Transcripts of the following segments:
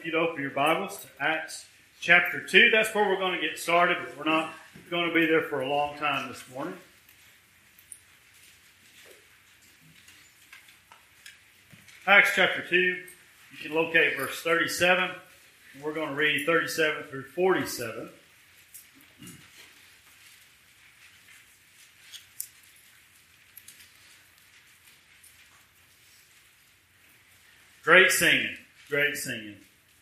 You'd open your Bibles to Acts chapter 2. That's where we're going to get started, but we're not going to be there for a long time this morning. Acts chapter 2, you can locate verse 37. And we're going to read 37 through 47. Great singing. Great singing.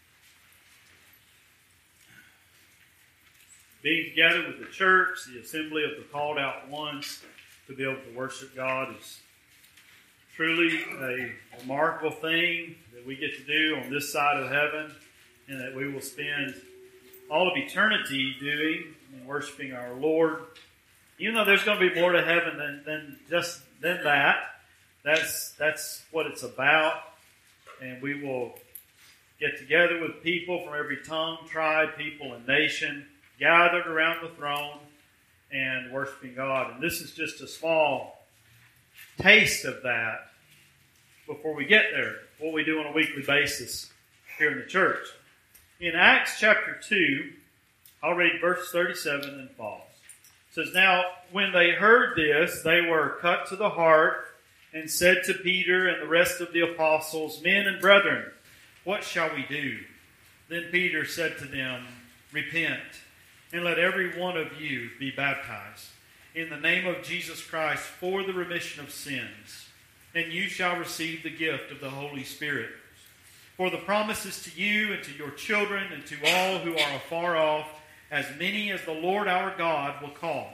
Being together with the church, the assembly of the called out ones, to be able to worship God is truly a remarkable thing that we get to do on this side of heaven, and that we will spend all of eternity doing and worshiping our Lord. Even though there's going to be more to heaven than that, that's what it's about. And we will get together with people from every tongue, tribe, people, and nation, gathered around the throne and worshiping God. And this is just a small taste of that before we get there, what we do on a weekly basis here in the church. In Acts chapter 2, I'll read verse 37 and follows. It says, "Now when they heard this, they were cut to the heart and said to Peter and the rest of the apostles, 'Men and brethren, what shall we do?' Then Peter said to them, 'Repent, and let every one of you be baptized in the name of Jesus Christ for the remission of sins, and you shall receive the gift of the Holy Spirit. For the promise is to you and to your children and to all who are afar off, as many as the Lord our God will call.'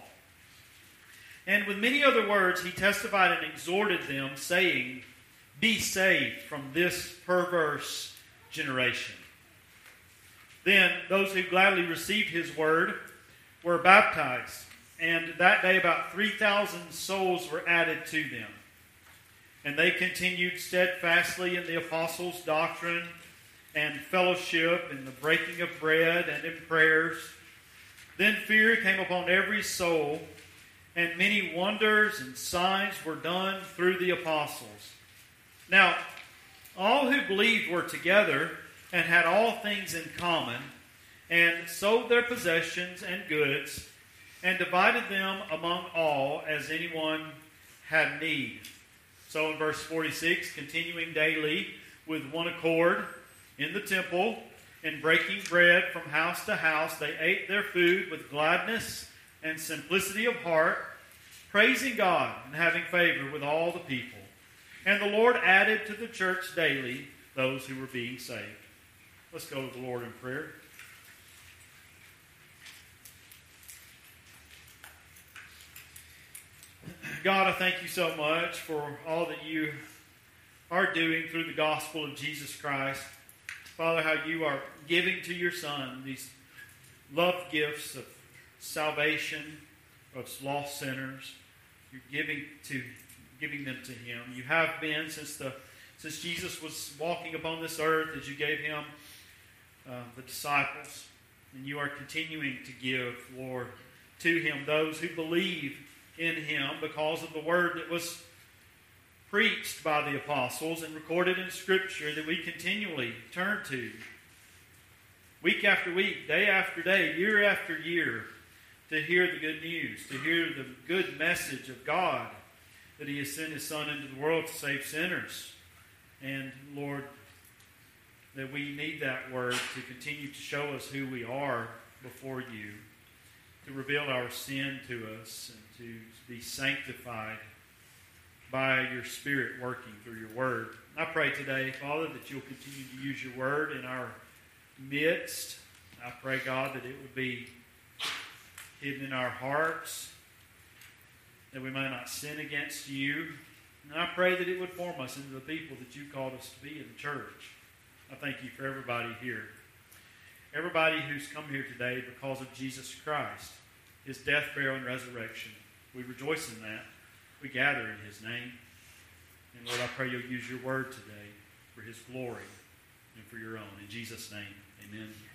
And with many other words he testified and exhorted them, saying, 'Be saved from this perverse generation.' Then those who gladly received his word were baptized, and that day about 3,000 souls were added to them. And they continued steadfastly in the apostles' doctrine and fellowship, in the breaking of bread and in prayers. Then fear came upon every soul, and many wonders and signs were done through the apostles. Now, all who believed were together and had all things in common, and sold their possessions and goods, and divided them among all as anyone had need. So in verse 46, continuing daily with one accord in the temple, and breaking bread from house to house, they ate their food with gladness and simplicity of heart, praising God and having favor with all the people. And the Lord added to the church daily those who were being saved." Let's go to the Lord in prayer. God, I thank you so much for all that you are doing through the gospel of Jesus Christ. Father, how you are giving to your Son these love gifts of salvation of lost sinners. You're giving them to him. You have been since Jesus was walking upon this earth, as you gave him the disciples. And you are continuing to give, Lord, to him those who believe in him because of the word that was preached by the apostles and recorded in Scripture that we continually turn to. Week after week, day after day, year after year, to hear the good news, to hear the good message of God, that he has sent his Son into the world to save sinners. And, Lord, that we need that word to continue to show us who we are before you, to reveal our sin to us, and to be sanctified by your Spirit working through your word. I pray today, Father, that you'll continue to use your word in our midst. I pray, God, that it would be hidden in our hearts, that we may not sin against you. And I pray that it would form us into the people that you called us to be in the church. I thank you for everybody here. Everybody who's come here today because of Jesus Christ, his death, burial, and resurrection. We rejoice in that. We gather in his name. And Lord, I pray you'll use your word today for his glory and for your own. In Jesus' name, amen.